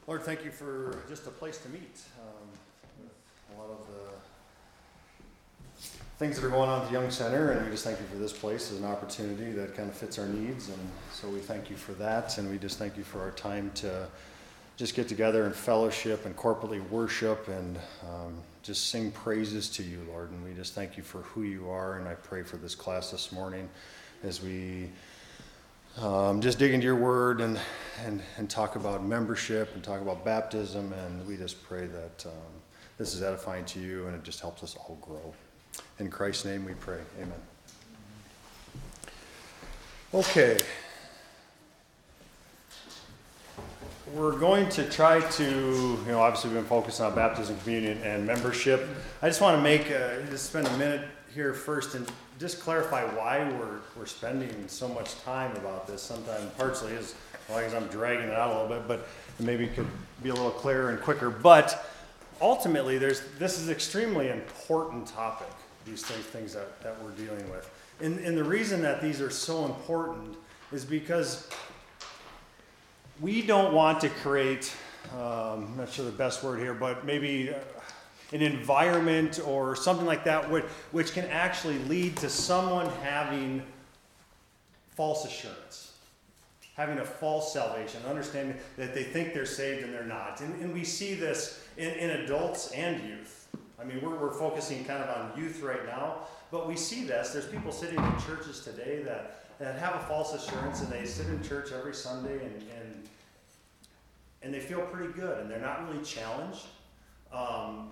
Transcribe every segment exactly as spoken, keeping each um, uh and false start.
Lord, thank you for just a place to meet. Um, with a lot of the things that are going on at the Young Center, and we just thank you for this place as an opportunity that kind of fits our needs, and so we thank you for that, and we just thank you for our time to just get together and fellowship and corporately worship and um, just sing praises to you, Lord, and we just thank you for who you are, and I pray for this class this morning as we Um, just dig into your word and, and, and talk about membership and talk about baptism, and we just pray that um, this is edifying to you and it just helps us all grow. In Christ's name we pray. Amen. Okay. We're going to try to, you know, obviously we've been focusing on baptism, communion, and membership. I just want to make, uh, just spend a minute here first and just clarify why we're we're spending so much time about this. Sometimes partially is well, as I'm dragging it out a little bit, but maybe it could be a little clearer and quicker. But ultimately, there's this is an extremely important topic, these things, things that, that we're dealing with. And, and the reason that these are so important is because we don't want to create, um, I'm not sure the best word here, but maybe an environment or something like that which, which can actually lead to someone having false assurance, having a false salvation, understanding that they think they're saved and they're not. And, and we see this in, in adults and youth. I mean, we're, we're focusing kind of on youth right now, but we see this. There's people sitting in churches today that, that have a false assurance, and they sit in church every Sunday and, and, and they feel pretty good, and they're not really challenged. Um,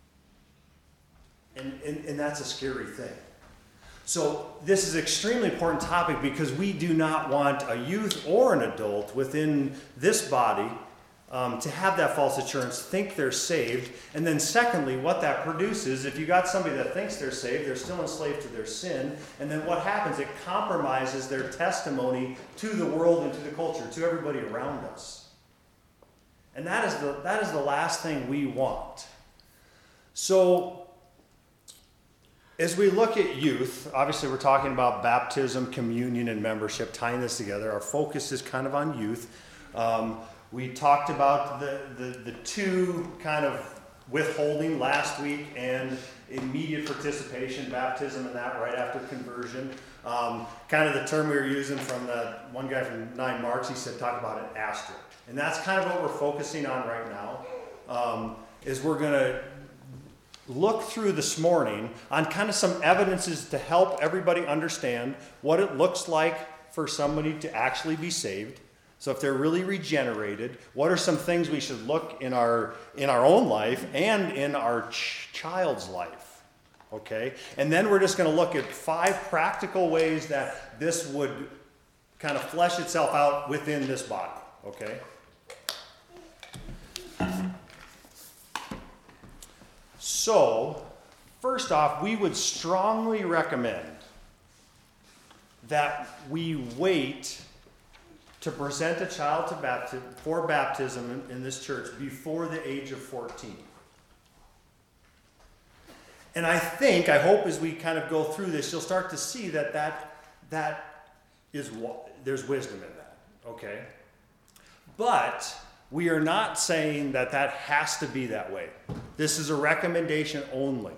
And, and, and that's a scary thing. So this is an extremely important topic because we do not want a youth or an adult within this body um, to have that false assurance, think they're saved. And then secondly, what that produces, if you got somebody that thinks they're saved, they're still enslaved to their sin. And then what happens? It compromises their testimony to the world and to the culture, to everybody around us. And that is the, that is the last thing we want. So as we look at youth, obviously we're talking about baptism, communion, and membership, tying this together. Our focus is kind of on youth. Um, we talked about the, the, the two kind of withholding last week and immediate participation, baptism and that right after conversion. Um, kind of the term we were using from the one guy from Nine Marks, he said talk about an asterisk. And that's kind of what we're focusing on right now, um, is we're going to look through this morning on kind of some evidences to help everybody understand what it looks like for somebody to actually be saved. So if they're really regenerated, what are some things we should look in our in our own life and in our ch- child's life? Okay? And then we're just going to look at five practical ways that this would kind of flesh itself out within this body. Okay? So, first off, we would strongly recommend that we wait to present a child to bapti- for baptism in, in this church before the age of fourteen. And I think, I hope as we kind of go through this, you'll start to see that that, that is there's wisdom in that, okay? But we are not saying that that has to be that way. This is a recommendation only.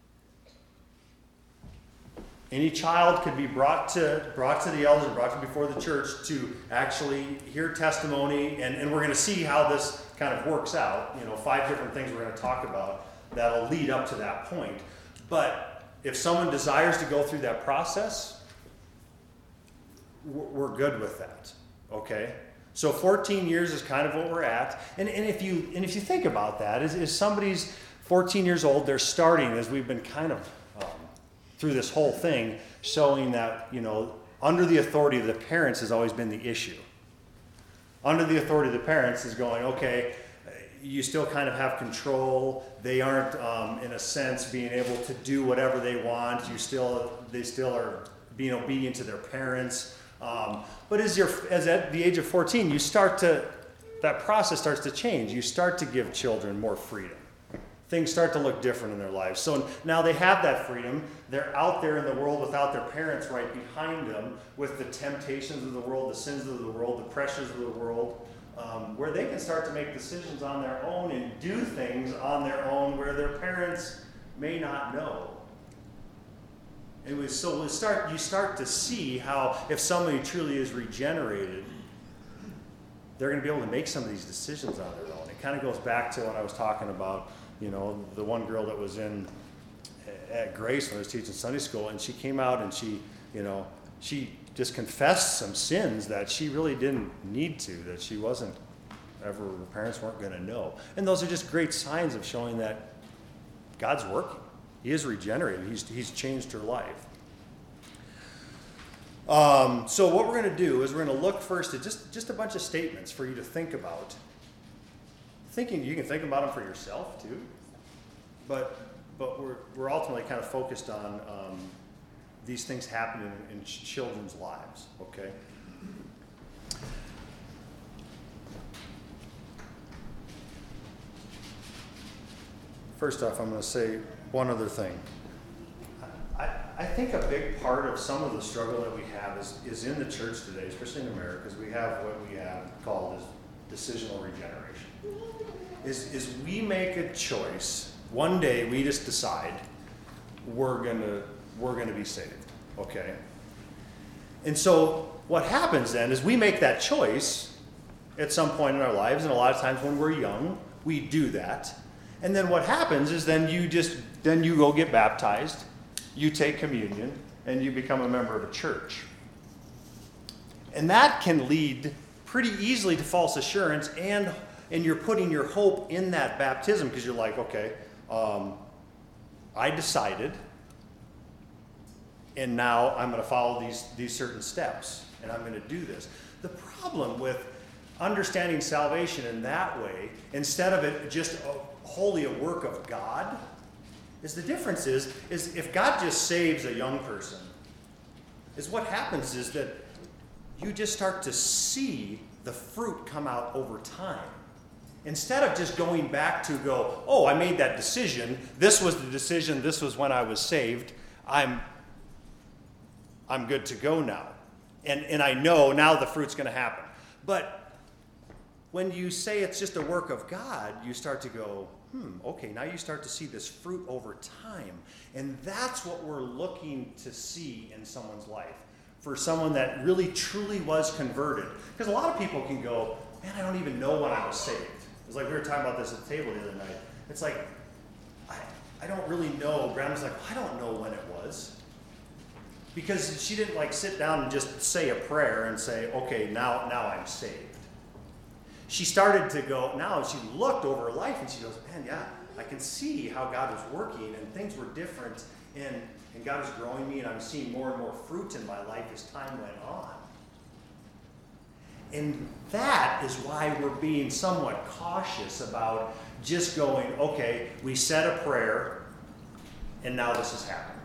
Any child could be brought to brought to the elders, brought to before the church to actually hear testimony, and, and we're going to see how this kind of works out. You know, five different things we're going to talk about that'll lead up to that point. But if someone desires to go through that process, we're good with that. Okay? So fourteen years is kind of what we're at. And, and if you and if you think about that, is, is somebody's fourteen years old, they're starting, as we've been kind of um, through this whole thing, showing that, you know, under the authority of the parents has always been the issue. Under the authority of the parents is going, okay, you still kind of have control. They aren't, um, in a sense, being able to do whatever they want. You still, they still are being obedient to their parents. Um, but as you're, as at the age of fourteen, you start to, that process starts to change. You start to give children more freedom. Things start to look different in their lives. So now they have that freedom. They're out there in the world without their parents right behind them with the temptations of the world, the sins of the world, the pressures of the world. um, where they can start to make decisions on their own and do things on their own where their parents may not know. And we, so we start, you start to see how if somebody truly is regenerated, they're going to be able to make some of these decisions on their own. It kind of goes back to when I was talking about, you know, the one girl that was in at Grace when I was teaching Sunday school, and she came out and she, you know, she just confessed some sins that she really didn't need to, that she wasn't ever, her parents weren't going to know. And those are just great signs of showing that God's working. He is regenerated. He's, he's changed her life. Um, so what we're going to do is we're going to look first at just, just a bunch of statements for you to think about. Thinking, you can think about them for yourself too, but but we're we're ultimately kind of focused on um, these things happening in, in children's lives. Okay. First off, I'm going to say one other thing. I, I think a big part of some of the struggle that we have is, is in the church today, especially in America, because we have what we have called as decisional regeneration. Is, is we make a choice, one day we just decide we're gonna we're gonna be saved, okay? And so what happens then is we make that choice at some point in our lives, and a lot of times when we're young, we do that. And then what happens is then you just then you go get baptized, you take communion, and you become a member of a church. And that can lead pretty easily to false assurance, and and you're putting your hope in that baptism because you're like, okay, um, I decided, and now I'm going to follow these these certain steps, and I'm going to do this. The problem with understanding salvation in that way, instead of it just a, wholly a work of God, is the difference is, is if God just saves a young person, is what happens is that you just start to see the fruit come out over time. Instead of just going back to go, oh, I made that decision, this was the decision, this was when I was saved, I'm I'm good to go now. And and I know now the fruit's going to happen. But when you say it's just a work of God, you start to go, hmm, okay, now you start to see this fruit over time. And that's what we're looking to see in someone's life. For someone that really truly was converted. Because a lot of people can go, man, I don't even know when I was saved. It's like we were talking about this at the table the other night. It's like, I, I don't really know. Grandma's like, I don't know when it was. Because she didn't like sit down and just say a prayer and say, okay, now, now I'm saved. She started to go, now she looked over her life and she goes, man, yeah, I can see how God was working and things were different and, and God was growing me and I'm seeing more and more fruit in my life as time went on. And that is why we're being somewhat cautious about just going, okay, we said a prayer, and now this has happened.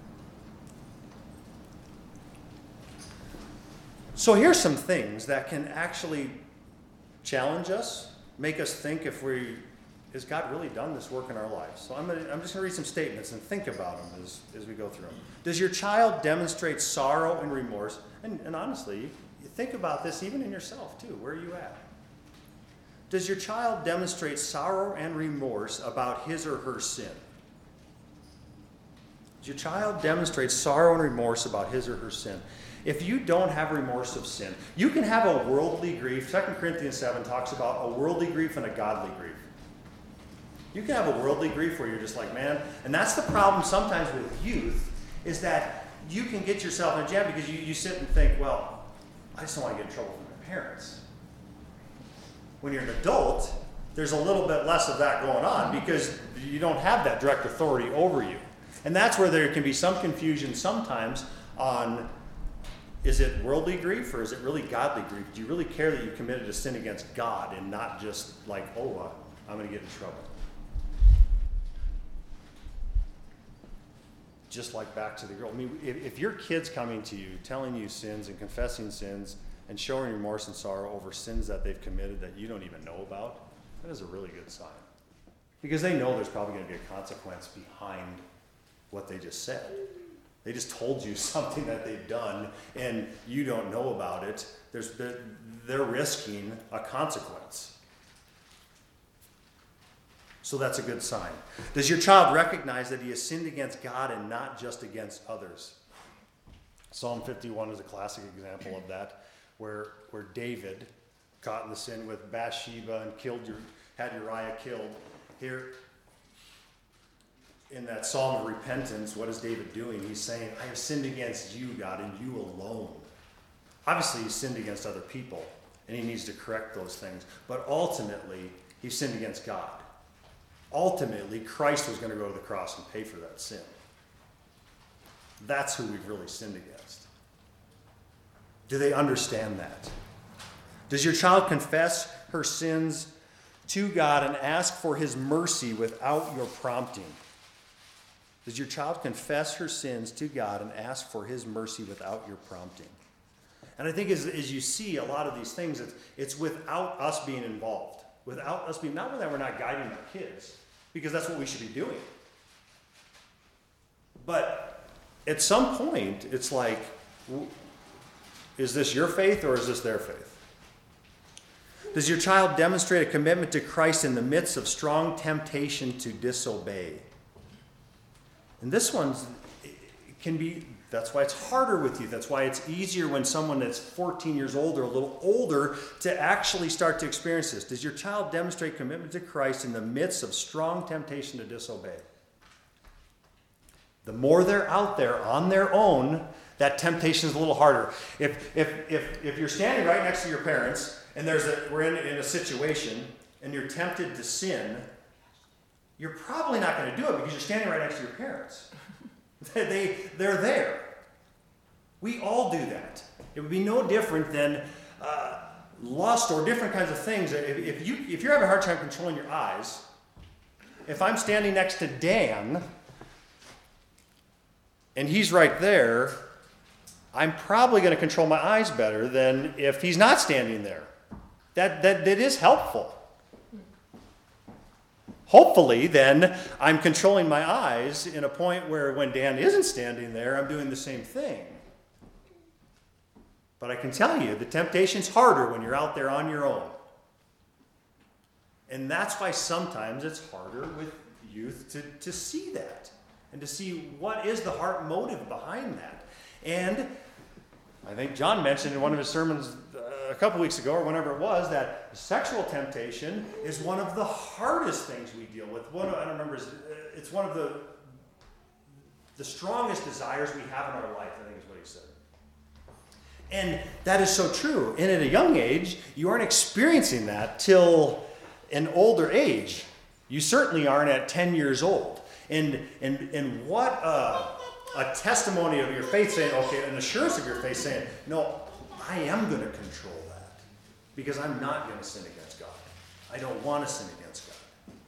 So here's some things that can actually challenge us, make us think if we, has God really done this work in our lives? So I'm, gonna, I'm just going to read some statements and think about them as, as we go through them. Does your child demonstrate sorrow and remorse? And, and honestly, you think about this even in yourself too. Where are you at? Does your child demonstrate sorrow and remorse about his or her sin? Does your child demonstrate sorrow and remorse about his or her sin? If you don't have remorse of sin, you can have a worldly grief. Second Corinthians seven talks about a worldly grief and a godly grief. You can have a worldly grief where you're just like, man, and that's the problem sometimes with youth, is that you can get yourself in a jam because you, you sit and think, well, I just don't want to get in trouble from my parents. When you're an adult, there's a little bit less of that going on because you don't have that direct authority over you. And that's where there can be some confusion sometimes on, is it worldly grief or is it really godly grief? Do you really care that you committed a sin against God and not just like, oh, uh, I'm going to get in trouble? Just like back to the girl. I mean, if, if your kid's coming to you, telling you sins and confessing sins and showing remorse and sorrow over sins that they've committed that you don't even know about, that is a really good sign. Because they know there's probably going to be a consequence behind what they just said. They just told you something that they've done and you don't know about it. There's, they're, they're risking a consequence. So that's a good sign. Does your child recognize that he has sinned against God and not just against others? Psalm fifty-one is a classic example of that, where, where David, caught in the sin with Bathsheba and killed your, had Uriah killed. Here, in that psalm of repentance, what is David doing? He's saying, I have sinned against you, God, and you alone. Obviously, he's sinned against other people, and he needs to correct those things. But ultimately, he sinned against God. Ultimately, Christ was going to go to the cross and pay for that sin. That's who we've really sinned against. Do they understand that? Does your child confess her sins to God and ask for his mercy without your prompting? Does your child confess her sins to God and ask for his mercy without your prompting? And I think as, as you see a lot of these things, it's, it's without us being involved. Without us being, not that we're not guiding our kids, because that's what we should be doing. But at some point, it's like, is this your faith or is this their faith? Does your child demonstrate a commitment to Christ in the midst of strong temptation to disobey? And this one can be, that's why it's harder with you. That's why it's easier when someone that's fourteen years old or a little older to actually start to experience this. Does your child demonstrate commitment to Christ in the midst of strong temptation to disobey? The more they're out there on their own, that temptation is a little harder. If if if if you're standing right next to your parents and there's a we're in, in a situation and you're tempted to sin, you're probably not going to do it because you're standing right next to your parents. they they're there. We all do that. It would be no different than uh, lust or different kinds of things. If, if you if you're having a hard time controlling your eyes, if I'm standing next to Dan and he's right there, I'm probably going to control my eyes better than if he's not standing there. That, that, that is helpful. Hopefully, then, I'm controlling my eyes in a point where when Dan isn't standing there, I'm doing the same thing. But I can tell you, the temptation's harder when you're out there on your own. And that's why sometimes it's harder with youth to, to see that and to see what is the heart motive behind that. And I think John mentioned in one of his sermons uh, a couple weeks ago or whenever it was that sexual temptation is one of the hardest things we deal with. One of, I don't remember, it's one of the, the strongest desires we have in our life, I think is what he said. And that is so true. And at a young age, you aren't experiencing that till an older age. You certainly aren't at ten years old. And and and what a, a testimony of your faith saying, okay, an assurance of your faith saying, no, I am going to control that because I'm not going to sin against God. I don't want to sin against God.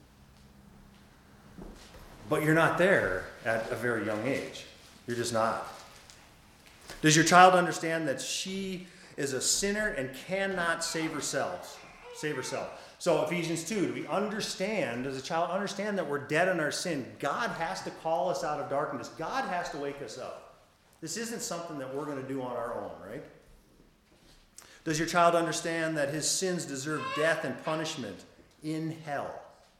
But you're not there at a very young age. You're just not. Does your child understand that she is a sinner and cannot save herself? Save herself. So Ephesians two, do we understand, does a child understand that we're dead in our sin? God has to call us out of darkness. God has to wake us up. This isn't something that we're going to do on our own, right? Does your child understand that his sins deserve death and punishment in hell?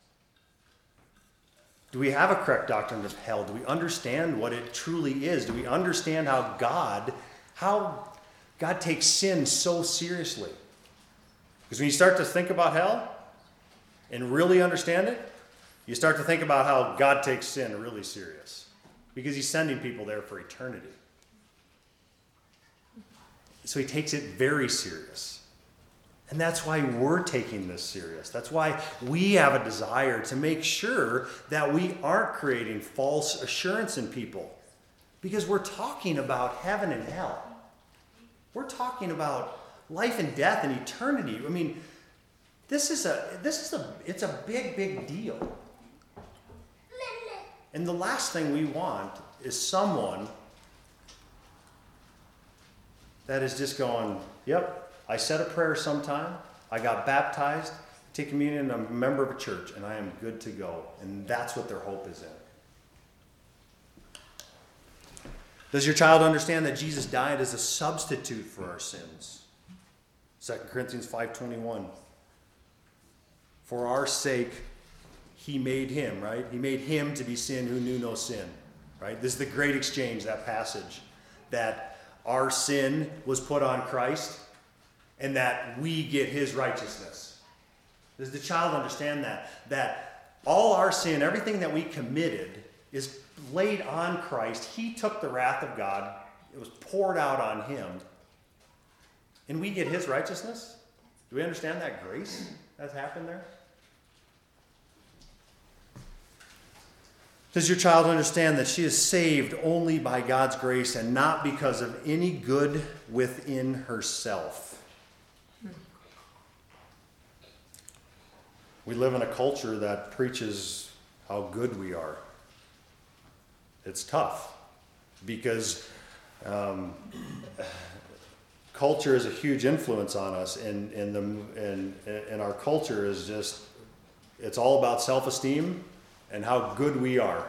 Do we have a correct doctrine of hell? Do we understand what it truly is? Do we understand how God, how God takes sin so seriously? Because when you start to think about hell and really understand it, you start to think about how God takes sin really serious. Because he's sending people there for eternity. So he takes it very serious. And that's why we're taking this serious. That's why we have a desire to make sure that we aren't creating false assurance in people. Because we're talking about heaven and hell. We're talking about life and death and eternity. I mean, this is a this is a it's a big, big deal. And the last thing we want is someone that is just going, yep, I said a prayer sometime, I got baptized, take communion, I'm a member of a church, and I am good to go. And that's what their hope is in. Does your child understand that Jesus died as a substitute for our sins? Second Corinthians five twenty-one. For our sake, he made him, right? He made him to be sin who knew no sin, right? This is the great exchange, that passage, that our sin was put on Christ and that we get his righteousness. Does the child understand that? That all our sin, everything that we committed, is laid on Christ. He took the wrath of God. It was poured out on him. And we get his righteousness? Do we understand that grace that's happened there? Does your child understand that she is saved only by God's grace and not because of any good within herself? We live in a culture that preaches how good we are. It's tough because um, culture is a huge influence on us, and, and, the, and, and our culture is just, it's all about self-esteem and how good we are.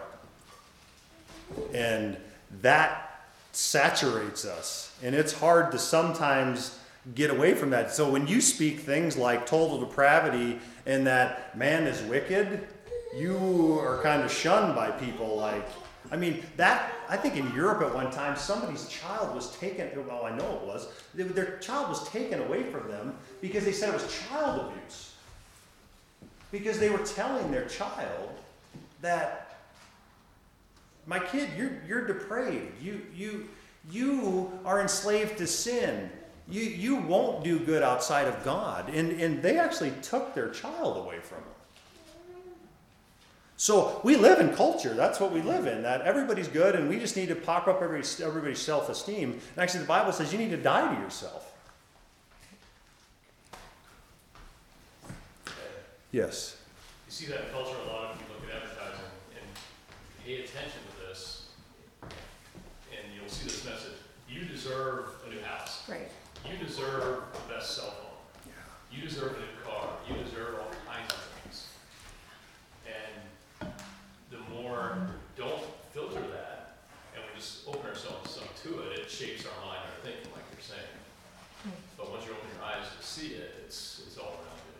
And that saturates us. And it's hard to sometimes get away from that. So when you speak things like total depravity and that man is wicked, you are kind of shunned by people. Like, I mean, that, I think in Europe at one time, somebody's child was taken, well, I know it was, their child was taken away from them because they said it was child abuse. Because they were telling their child that, my kid, you're you're depraved. You you you are enslaved to sin. You you won't do good outside of God. And and they actually took their child away from them. So we live in culture. That's what we live in. That everybody's good, and we just need to pop up everybody's, everybody's self-esteem. And actually, the Bible says you need to die to yourself. Yes. You see that in culture a lot if you look at advertising and pay attention to this, and you'll see this message. You deserve a new house. Right. You deserve the best cell phone. Yeah. You deserve a new car. You deserve all kinds of things. And the more don't filter that, and we just open ourselves up to it, it shapes our mind and our thinking, like you're saying. But once you open your eyes to see it, it's it's all around you.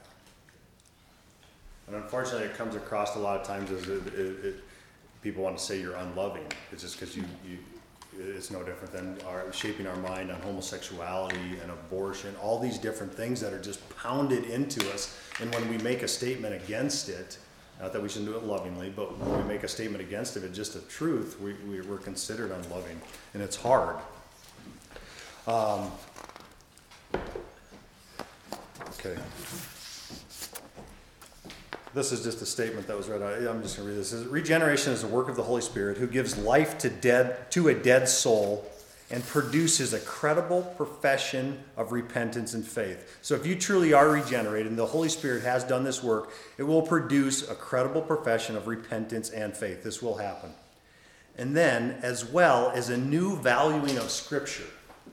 And unfortunately, it comes across a lot of times as it, it, it, people want to say you're unloving. It's just because you, you, it's no different than our, shaping our mind on homosexuality and abortion, all these different things that are just pounded into us. And when we make a statement against it, not that we should do it lovingly, but when we make a statement against it, just a truth, we, we, we're considered unloving. And it's hard. Um, okay. This is just a statement that was read. I'm just going to read this. It says, regeneration is the work of the Holy Spirit who gives life to dead to a dead soul and produces a credible profession of repentance and faith. So if you truly are regenerated and the Holy Spirit has done this work, it will produce a credible profession of repentance and faith. This will happen. And then, as well as a new valuing of Scripture.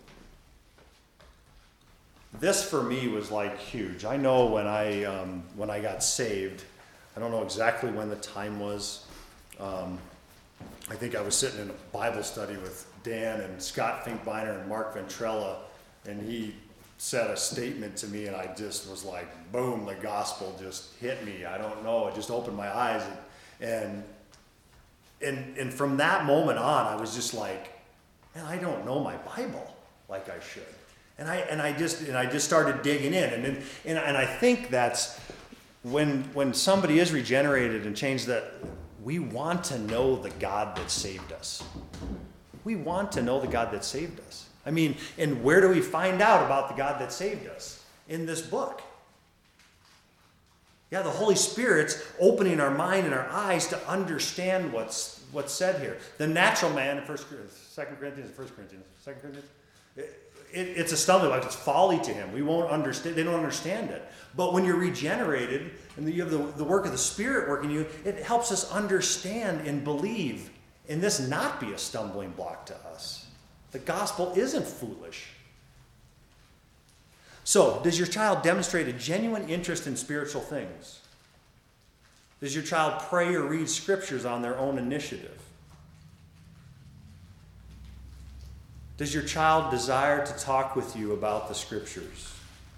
This for me was like huge. I know when I um, when I got saved, I don't know exactly when the time was. Um, I think I was sitting in a Bible study with Dan and Scott Finkbeiner and Mark Ventrella, and he said a statement to me, and I just was like, boom, the gospel just hit me. I don't know, it just opened my eyes, and and and, and from that moment on, I was just like, man, I don't know my Bible like I should. And I and I just and I just started digging in, and and and, and I think that's when when somebody is regenerated and changed, that we want to know the God that saved us. We want to know the God that saved us. I mean, and where do we find out about the God that saved us? In this book. Yeah, the Holy Spirit's opening our mind and our eyes to understand what's what's said here. The natural man in First, Second Corinthians, First Corinthians, Second Corinthians. It, It, it's a stumbling block. It's folly to him. We won't understand. They don't understand it. But when you're regenerated and you have the, the work of the Spirit working you, it helps us understand and believe, and this not be a stumbling block to us. The gospel isn't foolish. So, does your child demonstrate a genuine interest in spiritual things? Does your child pray or read scriptures on their own initiative? Does your child desire to talk with you about the scriptures?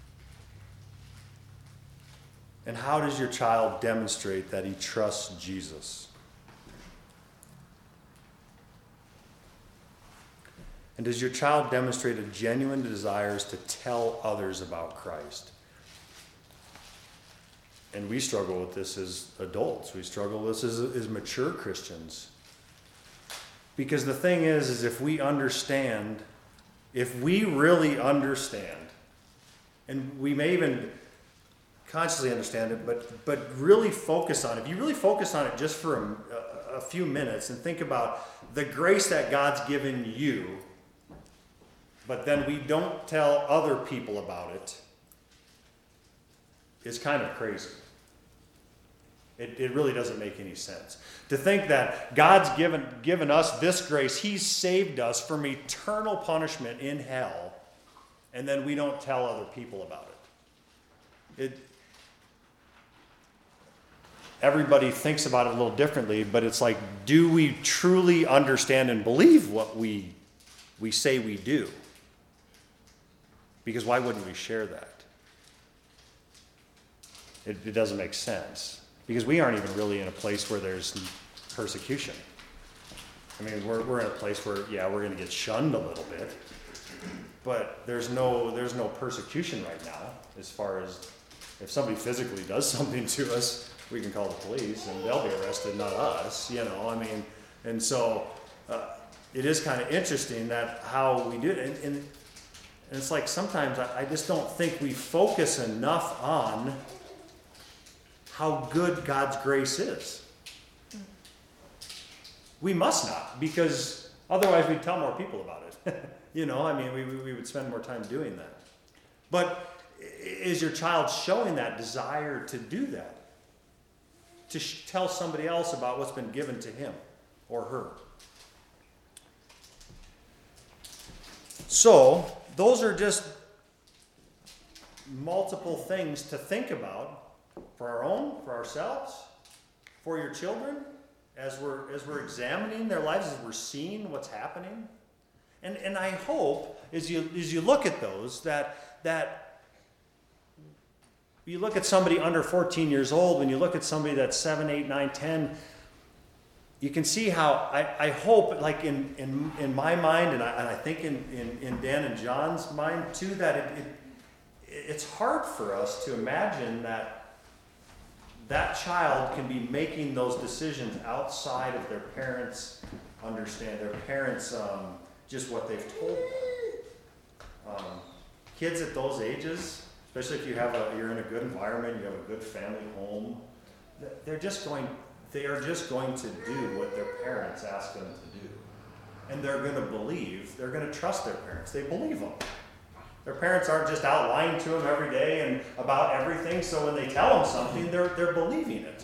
And how does your child demonstrate that he trusts Jesus? And does your child demonstrate a genuine desire to tell others about Christ? And we struggle with this as adults. We struggle with this as, as mature Christians. Because the thing is, is if we understand, if we really understand, and we may even consciously understand it, but but really focus on it. If you really focus on it just for a, a few minutes and think about the grace that God's given you, but then we don't tell other people about it, it's kind of crazy. It, it really doesn't make any sense. To think that God's given, given us this grace, He's saved us from eternal punishment in hell, and then we don't tell other people about it. It everybody thinks about it a little differently, but it's like, do we truly understand and believe what we we say we do? Because why wouldn't we share that? It, it doesn't make sense. Because we aren't even really in a place where there's persecution. I mean, we're we're in a place where, yeah, we're going to get shunned a little bit, but there's no there's no persecution right now. As far as if somebody physically does something to us, we can call the police and they'll be arrested, not us. You know, I mean, and so uh, it is kind of interesting that how we do it, and, and, and it's like sometimes I, I just don't think we focus enough on how good God's grace is. We must not, because otherwise we'd tell more people about it. You know, I mean, we, we would spend more time doing that. But is your child showing that desire to do that? To sh- tell somebody else about what's been given to him or her? So, those are just multiple things to think about for our own, for ourselves, for your children, as we're as we're examining their lives, as we're seeing what's happening. And and I hope as you as you look at those that that you look at somebody under fourteen years old, when you look at somebody that's seven, eight, nine, ten, you can see how I, I hope, like in, in, in my mind, and I, and I think in, in, in Dan and John's mind too, that it, it it's hard for us to imagine that that child can be making those decisions outside of their parents' understand, their parents' um, just what they've told them. Um, kids at those ages, especially if you have a, you're in a good environment, you have a good family home, they're just going, they are just going to do what their parents ask them to do. And they're going to believe, they're going to trust their parents. They believe them. Their parents aren't just out lying to them every day and about everything, so when they tell them something, they're they're believing it.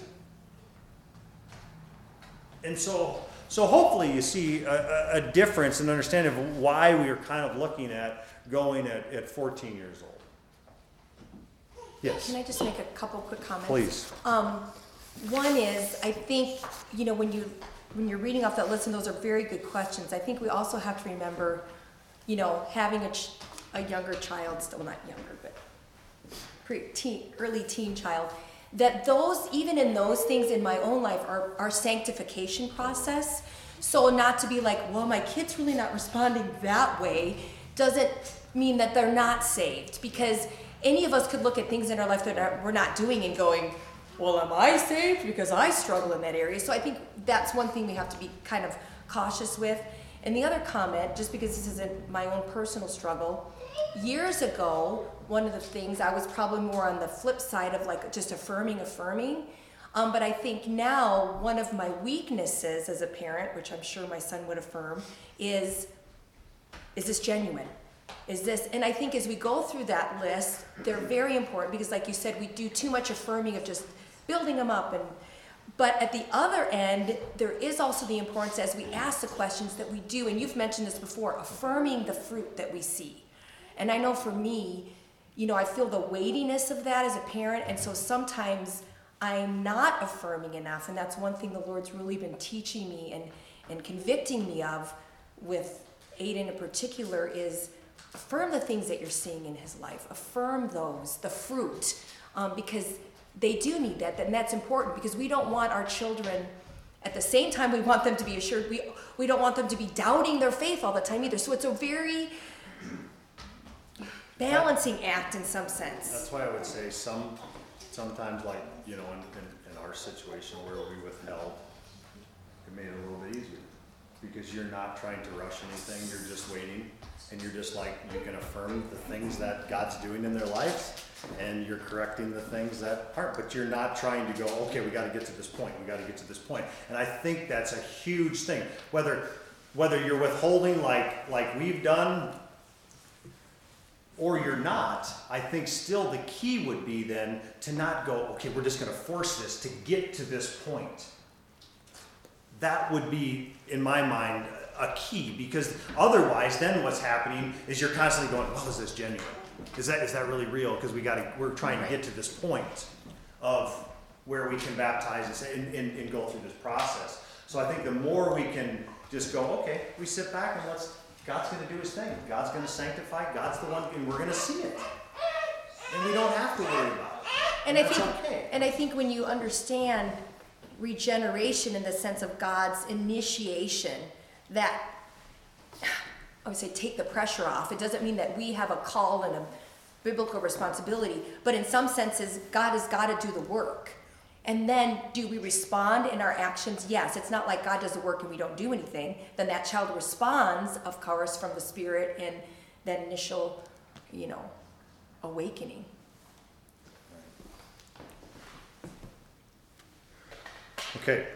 And so, so hopefully you see a, a difference and understanding of why we are kind of looking at going at, at fourteen years old. Yes? Can I just make a couple quick comments? Please. Um, one is, I think, you know, when, you, when you're reading off that list, and those are very good questions, I think we also have to remember, you know, having a... Ch- a younger child, still not younger, but pre-teen, early teen child, that those, even in those things in my own life, are our sanctification process. So not to be like, well, my kid's really not responding that way, doesn't mean that they're not saved. Because any of us could look at things in our life that we're not doing and going, well, am I saved? Because I struggle in that area. So I think that's one thing we have to be kind of cautious with. And the other comment, just because this isn't my own personal struggle, years ago, one of the things, I was probably more on the flip side of like just affirming, affirming. Um, but I think now one of my weaknesses as a parent, which I'm sure my son would affirm, is, is this genuine? Is this, and I think as we go through that list, they're very important because like you said, we do too much affirming of just building them up. And But at the other end, there is also the importance as we ask the questions that we do, and you've mentioned this before, affirming the fruit that we see. And I know for me, you know, I feel the weightiness of that as a parent, and so sometimes I'm not affirming enough, and that's one thing the Lord's really been teaching me and, and convicting me of with Aiden in particular, is affirm the things that you're seeing in his life. Affirm those, the fruit, um, because they do need that, and that's important, because we don't want our children, at the same time we want them to be assured, we, we don't want them to be doubting their faith all the time either. So it's a very balancing act in some sense. That's why I would say some, sometimes like, you know, in, in, in our situation where we withheld, it made it a little bit easier. Because you're not trying to rush anything, you're just waiting, and you're just like, you can affirm the things that God's doing in their lives, and you're correcting the things that aren't, but you're not trying to go, okay, we gotta get to this point, we gotta get to this point. And I think that's a huge thing. Whether whether you're withholding like like we've done, or you're not, I think still the key would be then to not go, okay, we're just gonna force this to get to this point. That would be, in my mind, a key, because otherwise then what's happening is you're constantly going, well, is this genuine? Is that is that really real? Because we got to, we're trying to get to this point of where we can baptize and, say, and, and, and go through this process. So I think the more we can just go, okay, we sit back and let's, God's going to do his thing. God's going to sanctify. God's the one, and we're going to see it. And we don't have to worry about it. And, And I that's think, okay. and I think when you understand regeneration in the sense of God's initiation, that I would say take the pressure off. It doesn't mean that we have a call and a biblical responsibility, but in some senses, God has got to do the work. And then do we respond in our actions? Yes. It's not like God does the work and we don't do anything. Then that child responds, of course, from the Spirit and that initial, you know, awakening. Okay.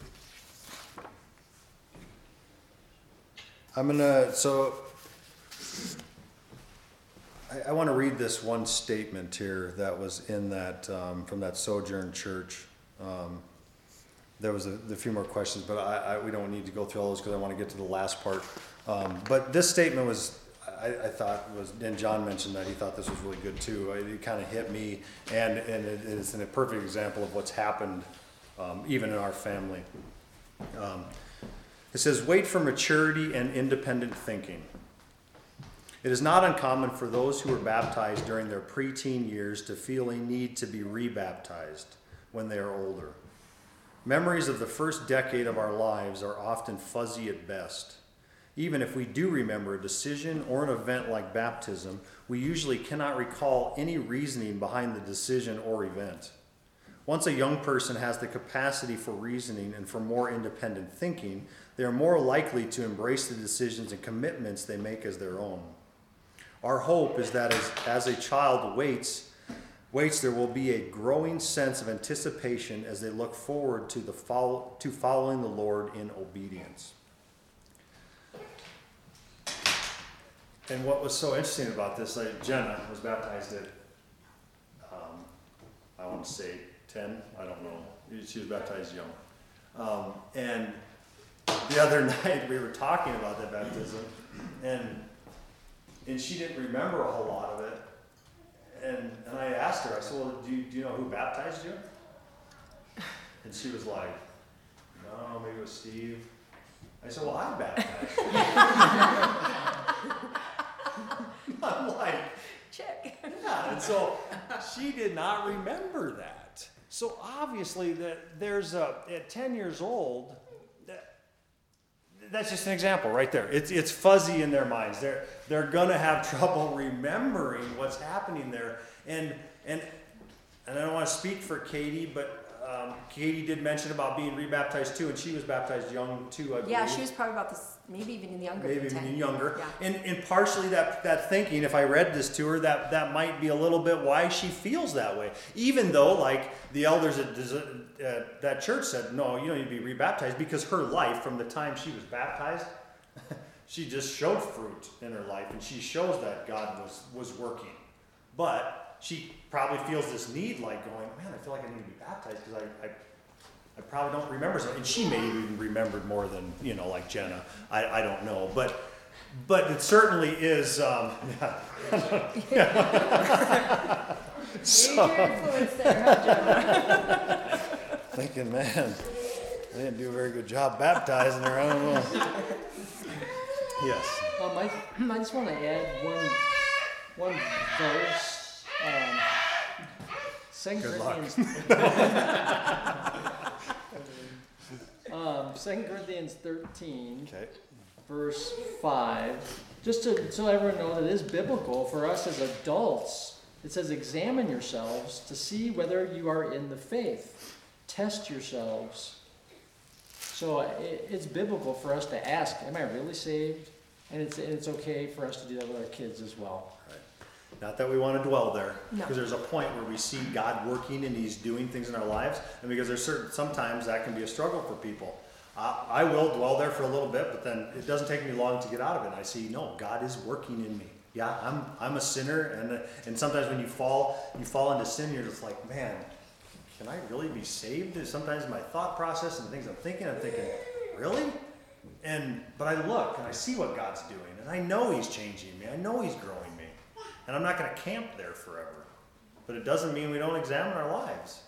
I'm gonna, so, I, I wanna read this one statement here that was in that, um, from that Sojourn Church. Um, there was a, a few more questions, but I, I, we don't need to go through all those because I wanna get to the last part. Um, but this statement was, I, I thought was, and John mentioned that he thought this was really good too. It, it kinda hit me, and, and it is a perfect example of what's happened, um, even in our family. Um, It says, wait for maturity and independent thinking. It is not uncommon for those who were baptized during their preteen years to feel a need to be rebaptized when they are older. Memories of the first decade of our lives are often fuzzy at best. Even if we do remember a decision or an event like baptism, we usually cannot recall any reasoning behind the decision or event. Once a young person has the capacity for reasoning and for more independent thinking, they are more likely to embrace the decisions and commitments they make as their own. Our hope is that as, as a child waits, waits, there will be a growing sense of anticipation as they look forward to, the follow, to following the Lord in obedience. And what was so interesting about this, like Jenna was baptized at, um, I want to say ten, I don't know. She was baptized young. Um, and the other night we were talking about that baptism, and and she didn't remember a whole lot of it. And and I asked her, I said, well, do you, do you know who baptized you? And she was like, no, maybe it was Steve. I said, well, I baptized you. I'm like, Check. yeah, and so she did not remember that. So obviously that there's a, at ten years old, that, that's just an example right there. It's it's fuzzy in their minds. They're they're gonna have trouble remembering what's happening there. And and and I don't want to speak for Katie, but um, Katie did mention about being rebaptized too, and she was baptized young too, I believe. Yeah, she was probably about this, maybe even younger Maybe than ten. even younger. Yeah. And, and partially that, that thinking, if I read this to her, that, that might be a little bit why she feels that way. Even though, like, the elders at uh, that church said, no, you don't need to be rebaptized, because her life, from the time she was baptized, she just showed fruit in her life, and she shows that God was, was working. But she probably feels this need, like going, man, I feel like I need to be baptized, because I, I I probably don't remember something. And she may have even remembered more than, you know, like Jenna. I, I don't know. But but it certainly is. Um, yeah. So, Major influence there, huh, Jenna? thinking, man, I didn't do a very good job baptizing her. I don't know. Yes. Um, I, I just want to add one, one verse. Um, Second Good luck. Corinthians. um, Second Corinthians thirteen, Okay. verse five. Just to so everyone knows it is biblical for us as adults. It says, "Examine yourselves to see whether you are in the faith. Test yourselves." So it, it's biblical for us to ask, "Am I really saved?" And it's it's okay for us to do that with our kids as well. Not that we want to dwell there, No. because there's a point where we see God working and He's doing things in our lives, and because there's certain sometimes that can be a struggle for people. Uh, I will dwell there for a little bit, but then it doesn't take me long to get out of it. And I see, no, God is working in me. Yeah, I'm I'm a sinner, and and sometimes when you fall, you fall into sin, you're just like, man, can I really be saved? And sometimes my thought process and things I'm thinking, I'm thinking, really? And but I look and I see what God's doing, and I know He's changing me. I know He's growing me. And I'm not going to camp there forever. But it doesn't mean we don't examine our lives.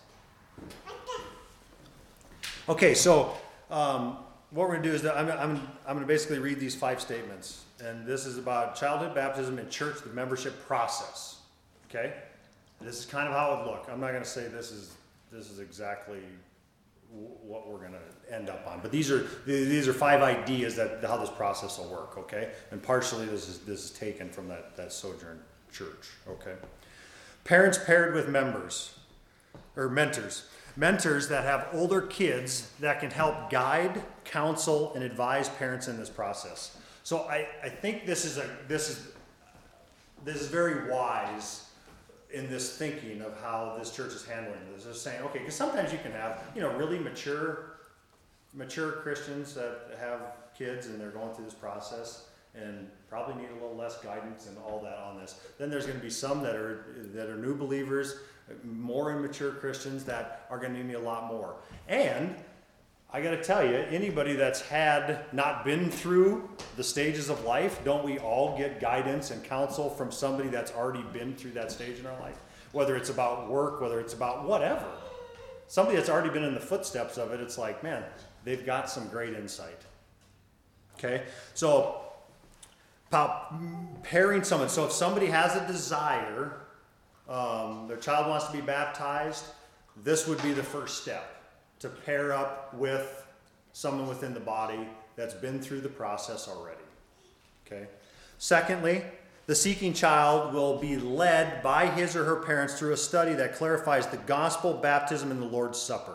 Okay, so um, what we're going to do is that I'm, I'm, I'm going to basically read these five statements. And this is about childhood baptism in church, the membership process. Okay? This is kind of how it would look. I'm not going to say this is this is exactly w- what we're going to end up on. But these are these are five ideas that how this process will work. Okay? And partially this is this is taken from that, that Sojourn Church. Okay. Parents paired with members or mentors. Mentors that have older kids that can help guide, counsel, and advise parents in this process. So I, I think this is a this is this is very wise in this thinking of how this church is handling this. Is saying, okay, because sometimes you can have, you know, really mature mature Christians that have kids and they're going through this process and probably need a little less guidance and all that on this. Then there's going to be some that are that are new believers, more immature Christians that are going to need a lot more. And I got to tell you, anybody that's had not been through the stages of life, don't we all get guidance and counsel from somebody that's already been through that stage in our life? Whether it's about work, whether it's about whatever. Somebody that's already been in the footsteps of it, it's like, man, they've got some great insight. Okay? So about pairing someone. So if somebody has a desire, um, their child wants to be baptized, this would be the first step, to pair up with someone within the body that's been through the process already. Okay. Secondly, the seeking child will be led by his or her parents through a study that clarifies the gospel, baptism, and the Lord's Supper.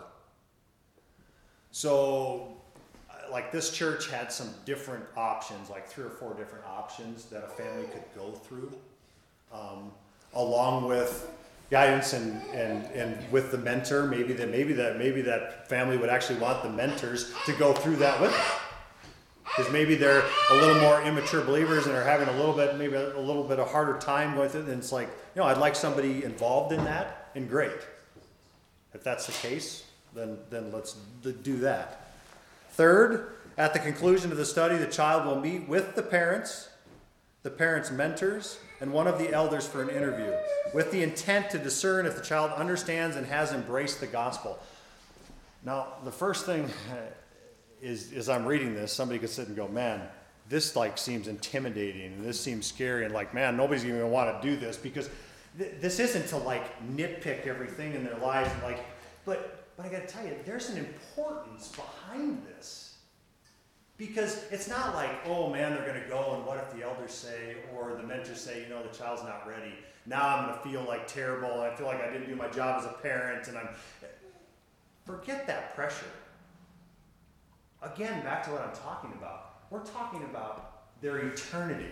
So like this church had some different options, like three or four different options that a family could go through, um, along with guidance and, and, and with the mentor. Maybe that maybe that maybe that family would actually want the mentors to go through that with them, because maybe they're a little more immature believers and are having a little bit maybe a little bit of harder time going through it. And it's like, you know, I'd like somebody involved in that, and great. If that's the case, then then let's do that. Third, at the conclusion of the study, the child will meet with the parents, the parents' mentors, and one of the elders for an interview, with the intent to discern if the child understands and has embraced the gospel. Now, the first thing is, is I'm reading this, somebody could sit and go, man, this like seems intimidating, and this seems scary, and like, man, nobody's even gonna want to do this, because th- this isn't to like nitpick everything in their lives, and like, but But I got to tell you, there's an importance behind this. Because it's not like, oh man, they're going to go and what if the elders say, or the mentors say, you know, the child's not ready. Now I'm going to feel like terrible. I feel like I didn't do my job as a parent. And I'm, forget that pressure. Again, back to what I'm talking about. We're talking about their eternity.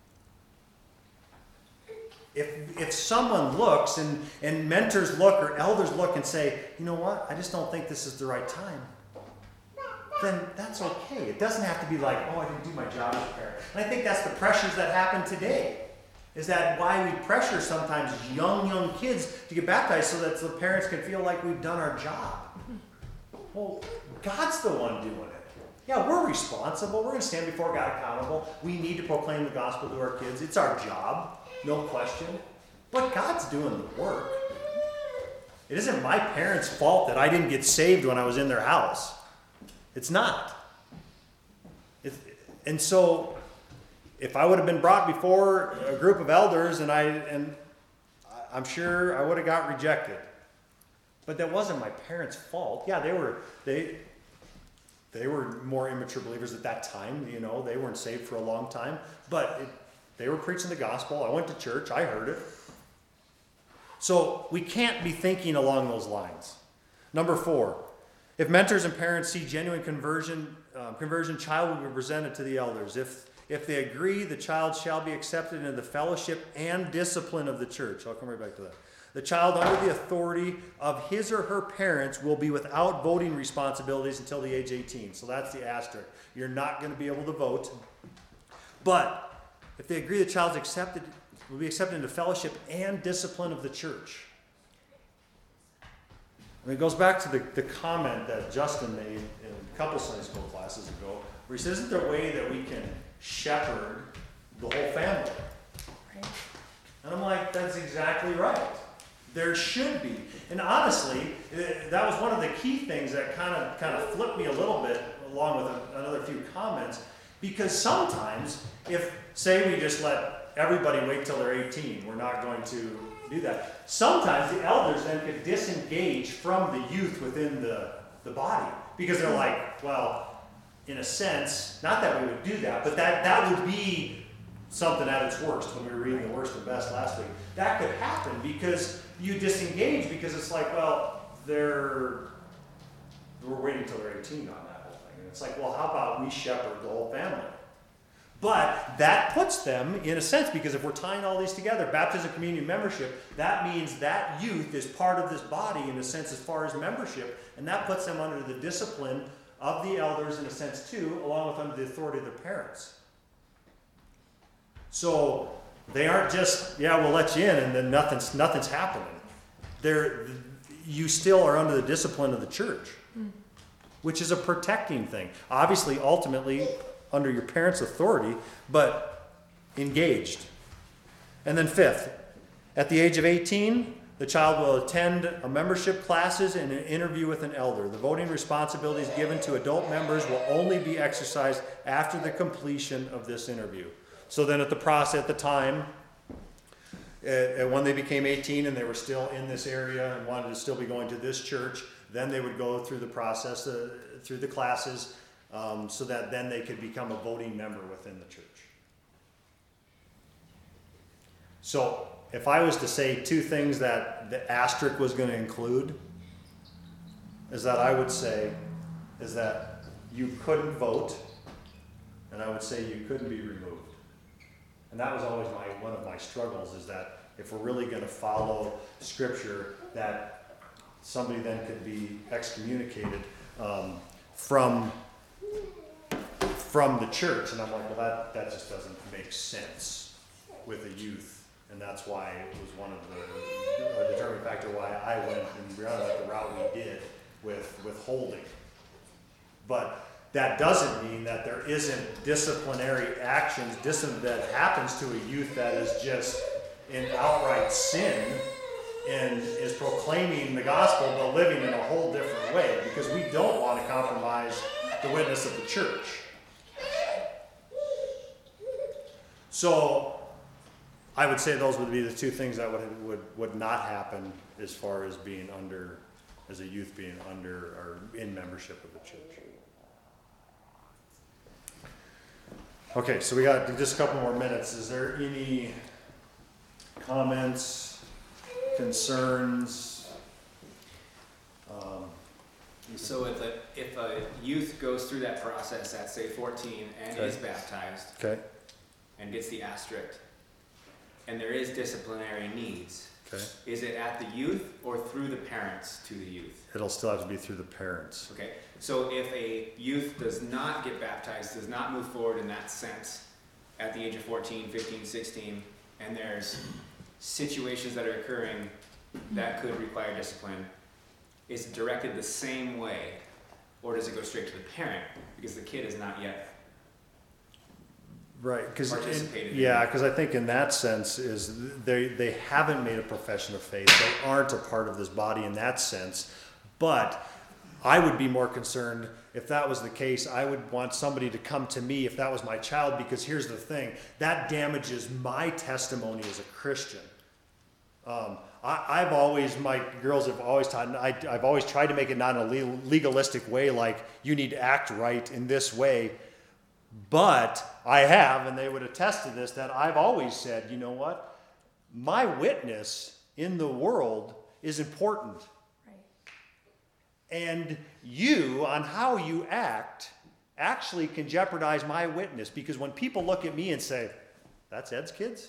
If if someone looks and, and mentors look or elders look and say, you know what, I just don't think this is the right time, then that's okay. It doesn't have to be like, oh, I didn't do my job as a parent. And I think that's the pressures that happen today. Is that why we pressure sometimes young, young kids to get baptized so that the parents can feel like we've done our job. Well, God's the one doing it. Yeah, we're responsible. We're going to stand before God accountable. We need to proclaim the gospel to our kids. It's our job. No question. But God's doing the work. It isn't my parents' fault that I didn't get saved when I was in their house. It's not. It's, and so if I would have been brought before a group of elders, and I and I- I'm sure I would have got rejected. But that wasn't my parents' fault. Yeah, they were they they were more immature believers at that time. You know, they weren't saved for a long time, but it, they were preaching the gospel. I went to church. I heard it. So we can't be thinking along those lines. Number four, if mentors and parents see genuine conversion, um, conversion, child will be presented to the elders. If if they agree, the child shall be accepted into the fellowship and discipline of the church. I'll come right back to that. The child under the authority of his or her parents will be without voting responsibilities until the age eighteen. So that's the asterisk. You're not going to be able to vote. But if they agree, the child's accepted, will be accepted into fellowship and discipline of the church. And it goes back to the, the comment that Justin made in a couple Sunday school classes ago, where he says, isn't there a way that we can shepherd the whole family? Right. And I'm like, that's exactly right. There should be. And honestly, that was one of the key things that kind of kind of flipped me a little bit, along with a, another few comments, because sometimes, if, say we just let everybody wait till they're eighteen, we're not going to do that. Sometimes the elders then could disengage from the youth within the, the body, because they're like, well, in a sense, not that we would do that, but that, that would be something at its worst when we were reading the worst and best last week. That could happen because you disengage, because it's like, well, they're, we're waiting till they're eighteen on that whole thing. And it's like, well, how about we shepherd the whole family? But that puts them in a sense, because if we're tying all these together, baptism, communion, membership, that means that youth is part of this body in a sense as far as membership, and that puts them under the discipline of the elders in a sense too, along with under the authority of their parents. So they aren't just, yeah, we'll let you in, and then nothing's nothing's happening. They're, you still are under the discipline of the church, mm. which is a protecting thing. Obviously, ultimately, under your parents' authority, but engaged. And then fifth, at the age of eighteen, the child will attend a membership classes and an interview with an elder. The voting responsibilities given to adult members will only be exercised after the completion of this interview. So then at the process, at the time, uh, when they became eighteen and they were still in this area and wanted to still be going to this church, then they would go through the process, uh, through the classes, um, so that then they could become a voting member within the church. So if I was to say two things that the asterisk was going to include, is that I would say, is that you couldn't vote, and I would say you couldn't be removed. And that was always my one of my struggles, is that if we're really going to follow Scripture, that somebody then could be excommunicated um, from from the church. And I'm like, well, that, that just doesn't make sense with a youth. And that's why it was one of the a determining factor why I went and we went the route we did with withholding. But that doesn't mean that there isn't disciplinary actions discipline that happens to a youth that is just in outright sin and is proclaiming the gospel but living in a whole different way, because we don't want to compromise the witness of the church. So I would say those would be the two things that would would, would not happen as far as being under, as a youth being under or in membership of the church. Okay, so we got just a couple more minutes. Is there any comments, concerns? Um, So if a, if a youth goes through that process at say fourteen and Okay. is baptized okay, and gets the asterisk, and there is disciplinary needs, okay. is it at the youth or through the parents to the youth? It'll still have to be through the parents. Okay, so if a youth does not get baptized, does not move forward in that sense at the age of fourteen, fifteen, sixteen, and there's situations that are occurring that could require discipline, is it directed the same way, or does it go straight to the parent because the kid is not yet Right, because participated in yeah, it? because I think in that sense is they they haven't made a profession of faith. They aren't a part of this body in that sense. But I would be more concerned if that was the case. I would want somebody to come to me if that was my child, because here's the thing, that damages my testimony as a Christian. Um, I, I've always, my girls have always taught, and I, I've always tried to make it not in a le- legalistic way, like you need to act right in this way. But I have, and they would attest to this, that I've always said, you know what? My witness in the world is important. And you, on how you act, actually can jeopardize my witness. Because when people look at me and say, that's Ed's kids,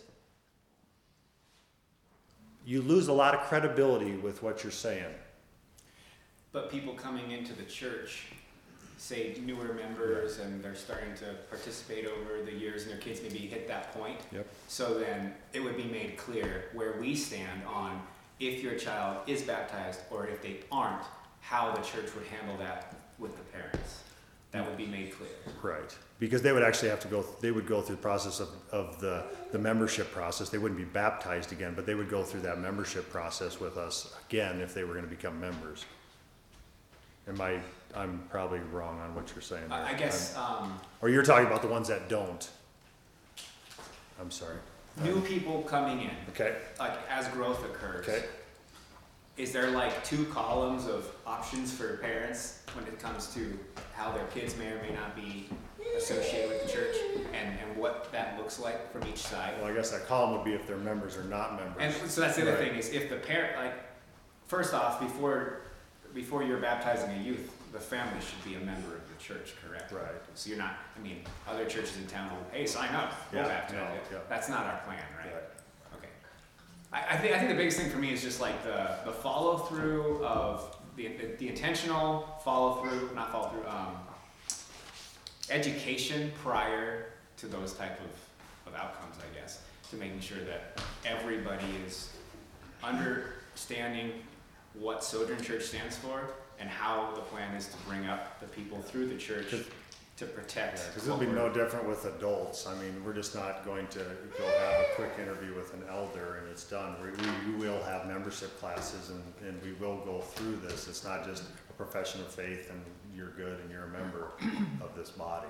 you lose a lot of credibility with what you're saying. But people coming into the church, say newer members, and they're starting to participate over the years, and their kids maybe hit that point. Yep. So then it would be made clear where we stand on if your child is baptized or if they aren't, how the church would handle that with the parents. That would be made clear. Right. Because they would actually have to go, they would go through the process of, of the, the membership process. They wouldn't be baptized again, but they would go through that membership process with us again if they were going to become members. Am I, I'm probably wrong on what you're saying there. I I guess um, Or you're talking about the ones that don't. I'm sorry. new people coming in, Okay, like as growth occurs. okay. Is there like two columns of options for parents when it comes to how their kids may or may not be associated with the church, and, and what that looks like from each side? Well, I guess that column would be if they're members or not members. And so that's the other Right. thing, is if the parent, like, first off, before, before you're baptizing a youth, the family should be a member of the church, correct? Right. So you're not, I mean, other churches in town will, hey, sign up, we'll Yeah, baptize no, you. yeah. That's not our plan, right? Right. Okay. I, I think, I think the biggest thing for me is just like the, the follow through of, the, the, the intentional follow through, not follow through, um, education prior to those type of, of outcomes, I guess, to making sure that everybody is understanding what Sojourn Church stands for and how the plan is to bring up the people through the church to protect. Because it'll be no different with adults. I mean, we're just not going to go have a quick interview with an elder and it's done. We, we will have membership classes and, and we will go through this. It's not just a profession of faith and you're good and you're a member of this body.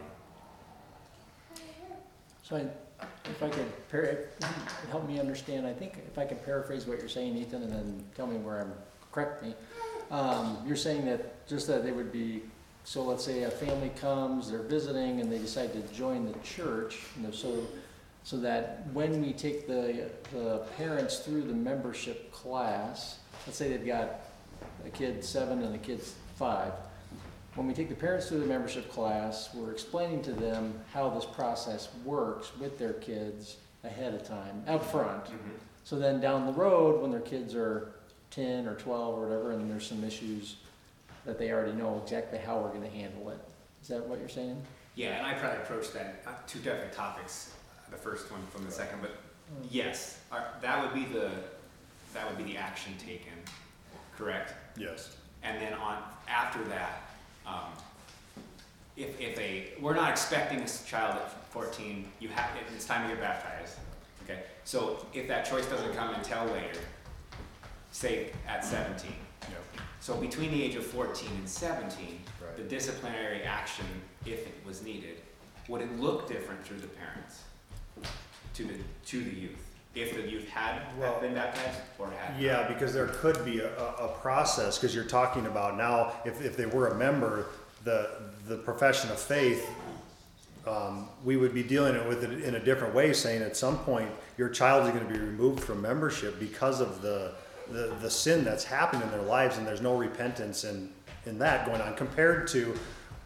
So I, if I could, par- help me understand, I think if I can paraphrase what you're saying, Ethan, and then tell me where I'm, correct me. Um, you're saying that just that they would be, so let's say a family comes, they're visiting, and they decide to join the church, you know, so, so that when we take the, the parents through the membership class, let's say they've got a kid seven and a kid five, when we take the parents through the membership class, we're explaining to them how this process works with their kids ahead of time, up front. Mhm. So then down the road, when their kids are ten or twelve or whatever, and there's some issues that they already know exactly how we're gonna handle it. Is that what you're saying? Yeah, and I probably approached that, uh, two different topics, the first one from the second, but yes, our, that would be the, that would be the action taken, correct? Yes. And then on, after that, um, if, if they, we're not expecting this child at fourteen, you have, it's time to get baptized, okay? So if that choice doesn't come until later, say at seventeen, Yep. so between the age of fourteen and seventeen, Right. the disciplinary action, if it was needed, would it look different through the parents to the, to the youth? If the youth had Well, been baptized or had? Yeah, because there could be a, a, a process, because you're talking about now, if, if they were a member, the, the profession of faith, um, we would be dealing with it in a different way, saying at some point, your child is gonna be removed from membership because of the, the, the sin that's happened in their lives, and there's no repentance in, in that going on, compared to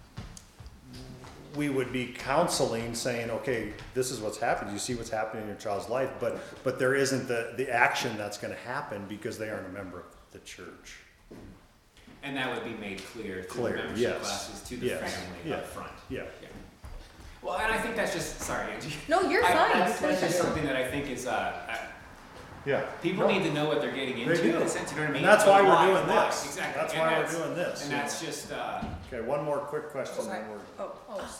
we would be counseling, saying, okay, this is what's happened. You see what's happening in your child's life, but but there isn't the, the action that's going to happen because they aren't a member of the church. And that would be made clear through Clear, the membership yes. classes to the Yes, family yeah. up front. Yeah. Yeah. Well, and I think that's just, sorry, Angie. No, you're I- fine. That's, that's just Finish. something that I think is, uh, uh, Yeah. people need to know what they're getting into. do. In a sense, you know what I mean? And that's why we're Why- doing why, this. Exactly. That's And why we're that's- doing this. And that's just, uh, Okay, one more quick question. Sorry. Then we're, Oh, oh, sorry.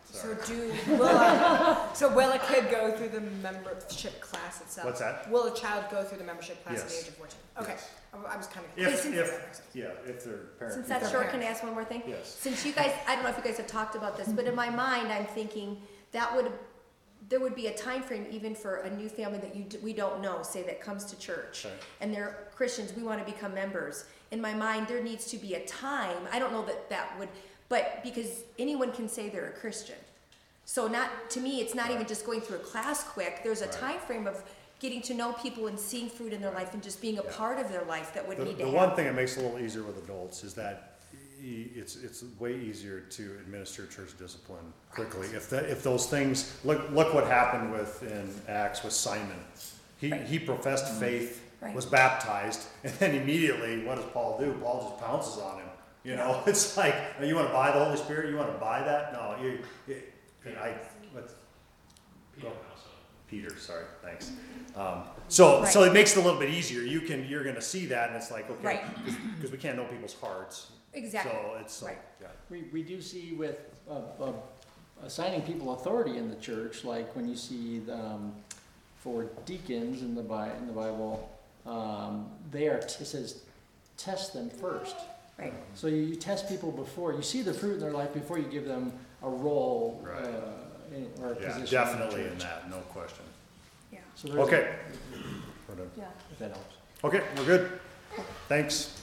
Sorry. So do, will a, so will a kid go through the membership class itself? What's that? Will a child go through the membership class at the Yes. age of fourteen? Okay, Yes. I I was kind of. If, Since- if, yeah, if their parent. Since that's Their short, can I parents. ask one more thing? Yes. Since you guys, I don't know if you guys have talked about this, but in my mind, I'm thinking that would, there would be a time frame even for a new family that you, d- we don't know, say that comes to church. Okay. And they're Christians, we want to become members. In my mind, there needs to be a time, I don't know that that would, but because anyone can say they're a Christian. So not, to me, it's not even just going through a class quick, there's a Right. time frame of getting to know people and seeing fruit in their life and just being a Yeah. part of their life that would The, need to the happen. one thing that makes it a little easier with adults is that y- it's, it's way easier to administer church discipline quickly. If the, if those things, look, look what happened with, in Acts with Simon. He, Right. he professed faith, Right. was baptized, and then immediately, what does Paul do? Paul just pounces on him. You know, it's like, oh, you wanna buy the Holy Spirit? You wanna buy that? No, you, you, I, what's, Peter Go. also. Peter, sorry, thanks. Um, so, so Right. it makes it a little bit easier. You can, you're gonna see that, and it's like, okay, Right. because we can't know people's hearts. Exactly. So it's like, Right. yeah. We, we do see with uh, uh, assigning people authority in the church, like when you see um, for deacons in the Bi- in the Bible, um, they are, t- it says, test them first. Right. So you, you test people before, you see the fruit in their life before you give them a role Right. uh, in, or a Yeah, position. definitely in in the church. that, no question. Yeah. So there's a- Okay. We're done. Yeah. if that helps. Okay, we're good. Thanks.